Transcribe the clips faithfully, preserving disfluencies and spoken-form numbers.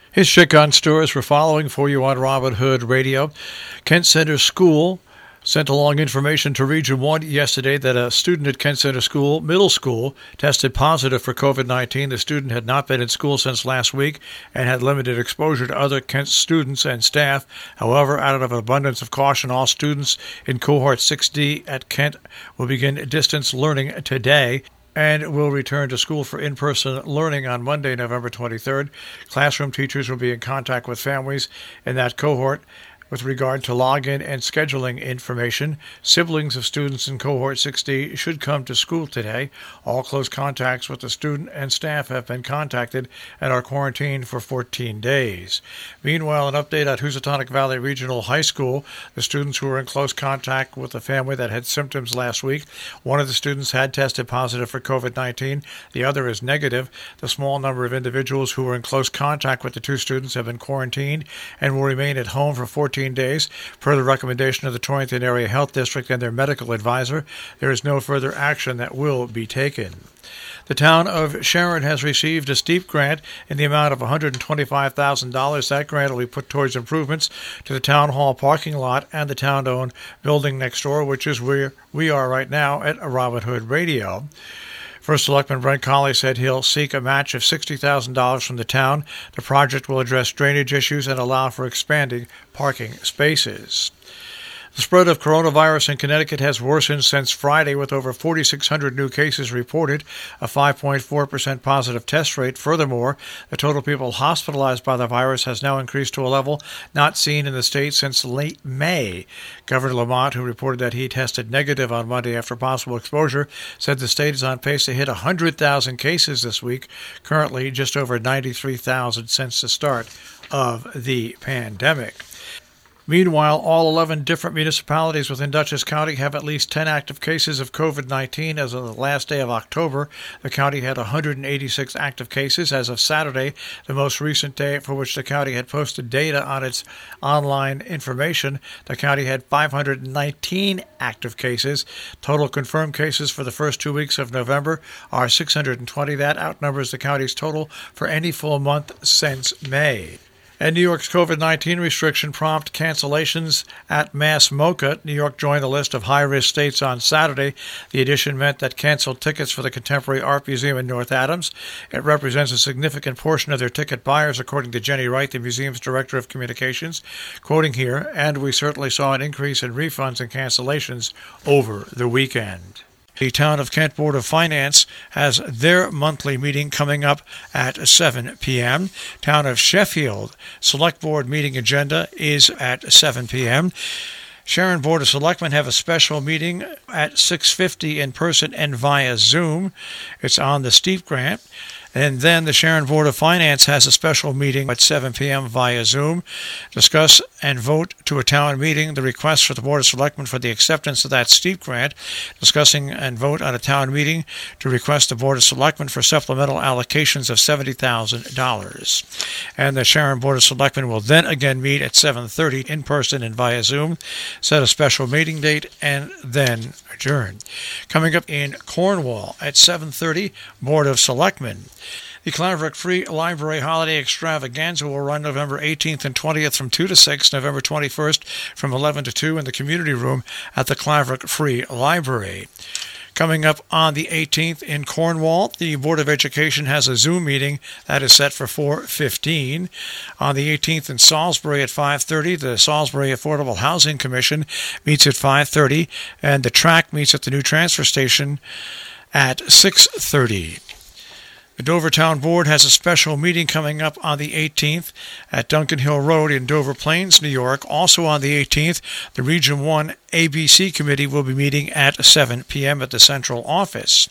His shotgun stores we're following for you on Robin Hood Radio. Kent Center School sent along information to Region one yesterday that a student at Kent Center School, middle school, tested positive for covid nineteen. The student had not been in school since last week and had limited exposure to other Kent students and staff. However, out of an abundance of caution, all students in Cohort six D at Kent will begin distance learning today and will return to school for in-person learning on Monday, November twenty-third. Classroom teachers will be in contact with families in that cohort with regard to login and scheduling information. Siblings of students in Cohort six D should come to school today. All close contacts with the student and staff have been contacted and are quarantined for fourteen days. Meanwhile, an update at Housatonic Valley Regional High School. The students who were in close contact with a family that had symptoms last week, one of the students had tested positive for covid nineteen. The other is negative. The small number of individuals who were in close contact with the two students have been quarantined and will remain at home for fourteen days, per the recommendation of the Torrington Area Health District and their medical advisor. There is no further action that will be taken. The town of Sharon has received a STEEP grant in the amount of one hundred twenty-five thousand dollars. That grant will be put towards improvements to the town hall parking lot and the town-owned building next door, which is where we are right now at Robin Hood Radio. First Selectman Brent Colley said he'll seek a match of sixty thousand dollars from the town. The project will address drainage issues and allow for expanding parking spaces. The spread of coronavirus in Connecticut has worsened since Friday, with over forty-six hundred new cases reported, a five point four percent positive test rate. Furthermore, the total people hospitalized by the virus has now increased to a level not seen in the state since late May. Governor Lamont, who reported that he tested negative on Monday after possible exposure, said the state is on pace to hit one hundred thousand cases this week, currently just over ninety-three thousand since the start of the pandemic. Meanwhile, all eleven different municipalities within Dutchess County have at least ten active cases of covid nineteen. As of the last day of October, the county had one hundred eighty-six active cases. As of Saturday, the most recent day for which the county had posted data on its online information, the county had five hundred nineteen active cases. Total confirmed cases for the first two weeks of November are six hundred twenty. That outnumbers the county's total for any full month since May. And New York's covid nineteen restriction prompt cancellations at Mass MoCA. New York joined the list of high-risk states on Saturday. The addition meant that canceled tickets for the Contemporary Art Museum in North Adams. It represents a significant portion of their ticket buyers, according to Jenny Wright, the museum's director of communications. Quoting here, "And we certainly saw an increase in refunds and cancellations over the weekend." The Town of Kent Board of Finance has their monthly meeting coming up at seven p.m. Town of Sheffield Select Board meeting agenda is at seven p.m. Sharon Board of Selectmen have a special meeting at six fifty in person and via Zoom. It's on the STEEP grant. And then the Sharon Board of Finance has a special meeting at seven p.m. via Zoom. Discuss and vote to a town meeting the request for the Board of Selectmen for the acceptance of that STEEP grant. Discussing and vote on a town meeting to request the Board of Selectmen for supplemental allocations of seventy thousand dollars. And the Sharon Board of Selectmen will then again meet at seven thirty in person and via Zoom, set a special meeting date, and then adjourn. Coming up in Cornwall at seven thirty, Board of Selectmen. The Claverack Free Library Holiday Extravaganza will run November eighteenth and twentieth from two to six, November twenty-first from eleven to two in the community room at the Claverack Free Library. Coming up on the eighteenth in Cornwall, the Board of Education has a Zoom meeting that is set for four fifteen. On the eighteenth in Salisbury at five thirty, the Salisbury Affordable Housing Commission meets at five thirty, and the track meets at the new transfer station at six thirty. The Dover Town Board has a special meeting coming up on the eighteenth at Duncan Hill Road in Dover Plains, New York. Also on the eighteenth, the Region one A B C Committee will be meeting at seven p.m. at the central office.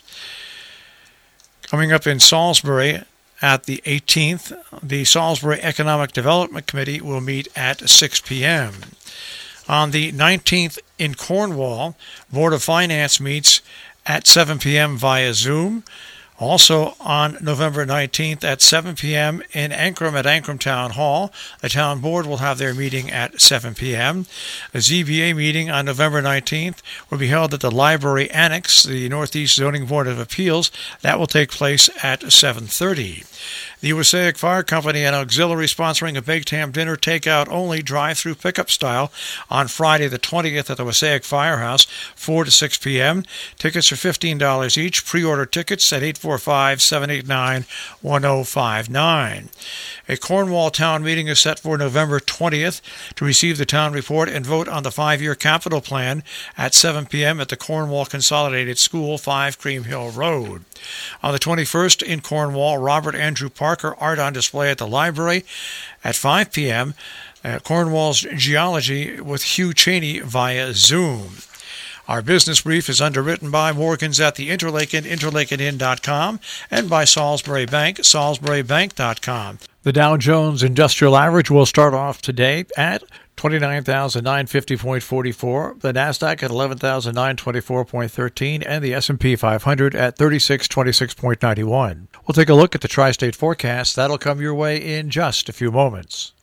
Coming up in Salisbury at the eighteenth, the Salisbury Economic Development Committee will meet at six p.m. On the nineteenth in Cornwall, Board of Finance meets at seven p.m. via Zoom. Also on November nineteenth at seven p.m. in Ankrum at Ankrum Town Hall, the town board will have their meeting at seven p.m. The Z B A meeting on November nineteenth will be held at the Library Annex, the Northeast Zoning Board of Appeals. That will take place at seven thirty. The Wassaic Fire Company and Auxiliary sponsoring a baked ham dinner takeout only drive-through pickup style on Friday the twentieth at the Wassaic Firehouse, four to six p.m. Tickets are fifteen dollars each. Pre-order tickets at eight four five, seven eight nine, one oh five nine. A Cornwall town meeting is set for November twentieth to receive the town report and vote on the five-year capital plan at seven p.m. at the Cornwall Consolidated School, five Cream Hill Road. On the twenty-first in Cornwall, Robert Andrew Parker art on display at the library at five p.m. Uh, Cornwall's Geology with Hugh Cheney via Zoom. Our business brief is underwritten by Morgan's at the Interlaken, interlaken inn dot com, and by Salisbury Bank, salisbury bank dot com. The Dow Jones Industrial Average will start off today at twenty-nine thousand nine hundred fifty point four four, the NASDAQ at eleven thousand nine hundred twenty-four point one three, and the S and P five hundred at thirty-six twenty-six point nine one. We'll take a look at the tri-state forecast. That'll come your way in just a few moments.